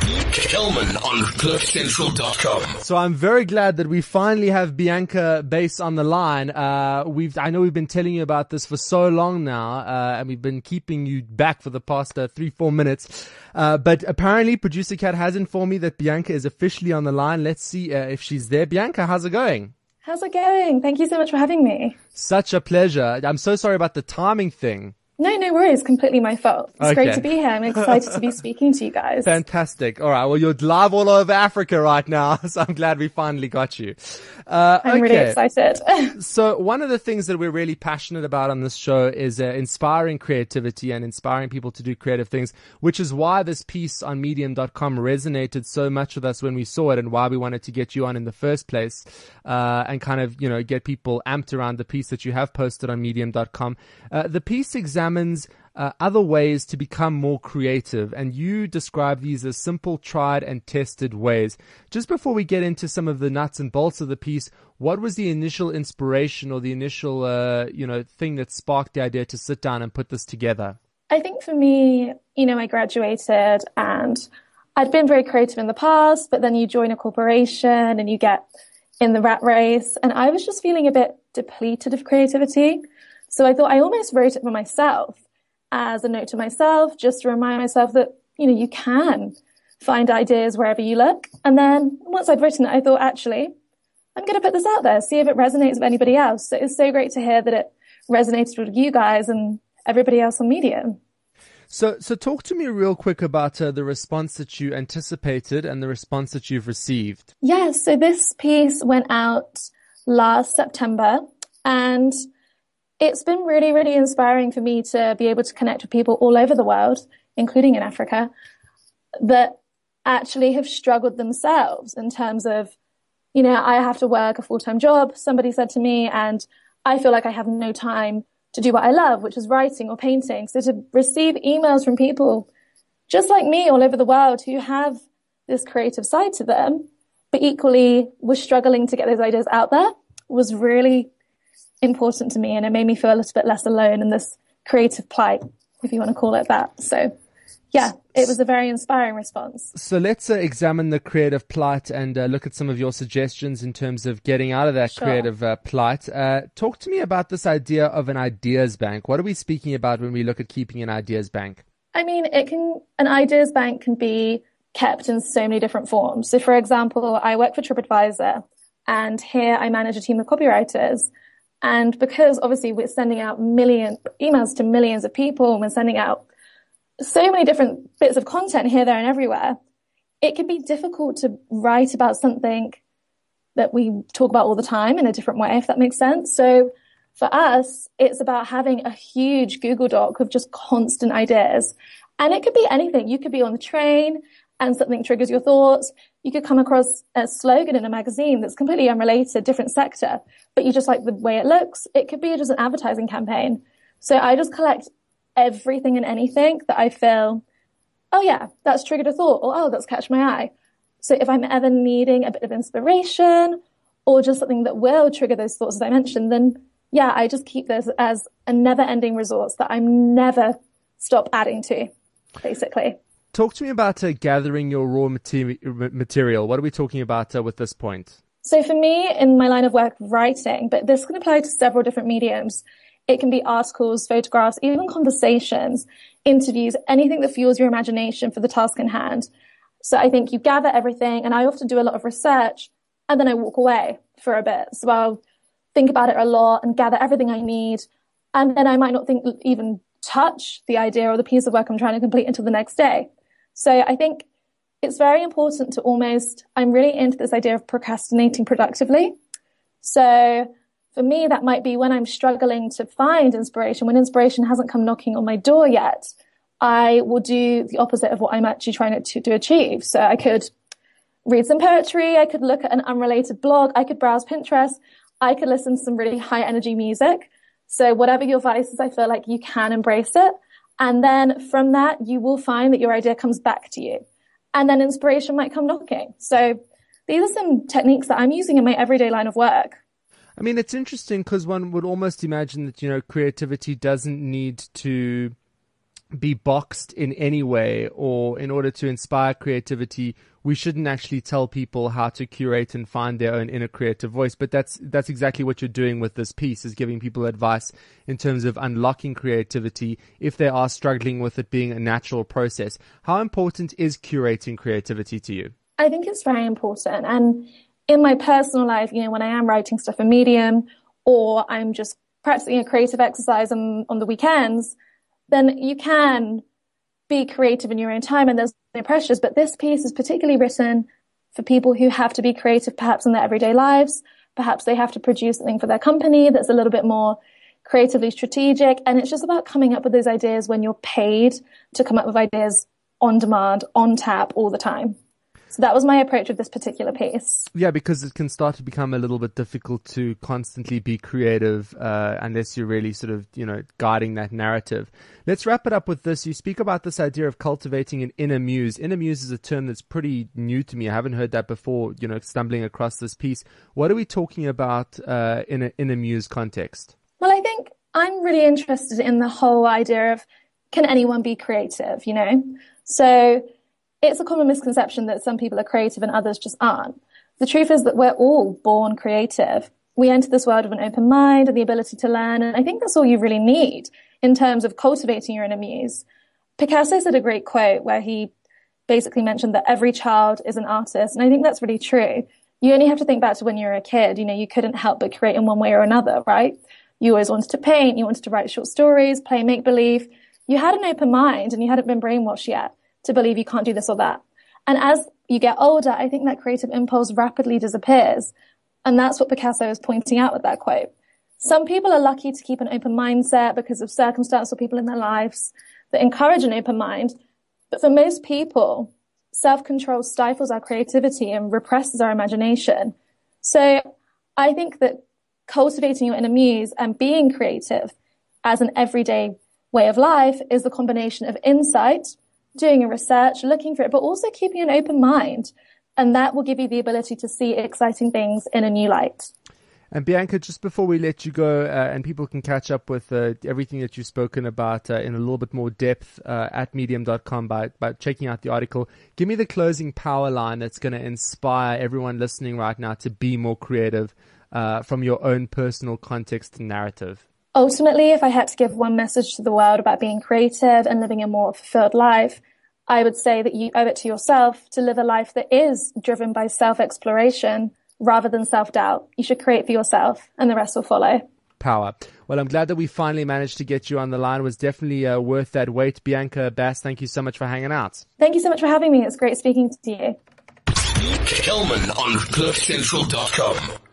Kelman on CliffCentral.com. So I'm very glad that we finally have Bianca Bass on the line. I know we've been telling you about this for so long now, and we've been keeping you back for the past 3-4 minutes. But apparently Producer Cat has informed me that Bianca is officially on the line. Let's see if she's there. Bianca, how's it going? How's it going? Thank you so much for having me. Such a pleasure. I'm so sorry about the timing thing. No worries. Completely my fault. It's great to be here. I'm excited to be speaking to you guys. Fantastic. All right. Well, you're live all over Africa right now, so I'm glad we finally got you. I'm really excited. So one of the things that we're really passionate about on this show is inspiring creativity and inspiring people to do creative things, which is why this piece on Medium.com resonated so much with us when we saw it and why we wanted to get you on in the first place, and kind of, get people amped around the piece that you have posted on Medium.com. The piece examines other ways to become more creative, and you describe these as simple, tried and tested ways. Just before we get into some of the nuts and bolts of the piece, what was the initial inspiration or the initial thing that sparked the idea to sit down and put this together? I think for me, I graduated and I'd been very creative in the past, but then you join a corporation and you get in the rat race, and I was just feeling a bit depleted of creativity. So I thought I almost wrote it for myself as a note to myself, just to remind myself that, you can find ideas wherever you look. And then once I'd written it, I thought, actually, I'm going to put this out there, see if it resonates with anybody else. So it's so great to hear that it resonated with you guys and everybody else on Medium. So talk to me real quick about the response that you anticipated and the response that you've received. Yeah, so this piece went out last September, and it's been really, really inspiring for me to be able to connect with people all over the world, including in Africa, that actually have struggled themselves in terms of, I have to work a full-time job, somebody said to me, and I feel like I have no time to do what I love, which is writing or painting. So to receive emails from people just like me all over the world who have this creative side to them, but equally were struggling to get those ideas out there, was really important to me, and it made me feel a little bit less alone in this creative plight, if you want to call it that. So yeah, it was a very inspiring response. So let's examine the creative plight and look at some of your suggestions in terms of getting out of that creative plight. Talk to me about this idea of an ideas bank. What are we speaking about when we look at keeping an ideas bank? I mean, an ideas bank can be kept in so many different forms. So for example, I work for TripAdvisor, and here I manage a team of copywriters. And because obviously we're sending out emails to millions of people, and we're sending out so many different bits of content here, there, and everywhere, it can be difficult to write about something that we talk about all the time in a different way, if that makes sense. So for us, it's about having a huge Google Doc of just constant ideas. And it could be anything. You could be on the train and something triggers your thoughts. You could come across a slogan in a magazine that's completely unrelated, different sector, but you just like the way it looks. It could be just an advertising campaign. So I just collect everything and anything that I feel, oh yeah, that's triggered a thought, or oh, that's catch my eye. So if I'm ever needing a bit of inspiration or just something that will trigger those thoughts, as I mentioned, then yeah, I just keep this as a never-ending resource that I'm never stop adding to, basically. Talk to me about gathering your raw material. What are we talking about with this point? So for me, in my line of work, writing, but this can apply to several different mediums. It can be articles, photographs, even conversations, interviews, anything that fuels your imagination for the task in hand. So I think you gather everything, and I often do a lot of research, and then I walk away for a bit. So I'll think about it a lot and gather everything I need, and then I might not even touch the idea or the piece of work I'm trying to complete until the next day. So I think it's very important to I'm really into this idea of procrastinating productively. So for me, that might be when I'm struggling to find inspiration, when inspiration hasn't come knocking on my door yet, I will do the opposite of what I'm actually trying to achieve. So I could read some poetry, I could look at an unrelated blog, I could browse Pinterest, I could listen to some really high energy music. So whatever your vice is, I feel like you can embrace it. And then from that, you will find that your idea comes back to you. And then inspiration might come knocking. So these are some techniques that I'm using in my everyday line of work. I mean, it's interesting because one would almost imagine that, creativity doesn't need to be boxed in any way, or in order to inspire creativity, we shouldn't actually tell people how to curate and find their own inner creative voice. But that's exactly what you're doing with this piece, is giving people advice in terms of unlocking creativity if they are struggling with it being a natural process. How important is curating creativity to you? I think it's very important. And in my personal life, when I am writing stuff in Medium, or I'm just practicing a creative exercise on the weekends, then you can be creative in your own time and there's no pressures. But this piece is particularly written for people who have to be creative perhaps in their everyday lives. Perhaps they have to produce something for their company that's a little bit more creatively strategic. And it's just about coming up with those ideas when you're paid to come up with ideas on demand, on tap all the time. So that was my approach with this particular piece. Yeah, because it can start to become a little bit difficult to constantly be creative unless you're really sort of, guiding that narrative. Let's wrap it up with this. You speak about this idea of cultivating an inner muse. Inner muse is a term that's pretty new to me. I haven't heard that before, stumbling across this piece. What are we talking about in an inner muse context? Well, I think I'm really interested in the whole idea of, can anyone be creative, So it's a common misconception that some people are creative and others just aren't. The truth is that we're all born creative. We enter this world with an open mind and the ability to learn, and I think that's all you really need in terms of cultivating your inner muse. Picasso said a great quote where he basically mentioned that every child is an artist, and I think that's really true. You only have to think back to when you were a kid. You couldn't help but create in one way or another, right? You always wanted to paint, you wanted to write short stories, play make-believe. You had an open mind and you hadn't been brainwashed yet to believe you can't do this or that. And as you get older, I think that creative impulse rapidly disappears. And that's what Picasso is pointing out with that quote. Some people are lucky to keep an open mindset because of circumstance or people in their lives that encourage an open mind. But for most people, self-control stifles our creativity and represses our imagination. So I think that cultivating your inner muse and being creative as an everyday way of life is the combination of insight, doing a research, looking for it, but also keeping an open mind. And that will give you the ability to see exciting things in a new light. And Bianca, just before we let you go, and people can catch up with everything that you've spoken about in a little bit more depth at medium.com by checking out the article, give me the closing power line that's going to inspire everyone listening right now to be more creative from your own personal context and narrative. Ultimately, if I had to give one message to the world about being creative and living a more fulfilled life, I would say that you owe it to yourself to live a life that is driven by self-exploration rather than self-doubt. You should create for yourself and the rest will follow. Power. Well, I'm glad that we finally managed to get you on the line. It was definitely worth that wait. Bianca Bass, thank you so much for hanging out. Thank you so much for having me. It's great speaking to you. Kelman on CliffCentral.com.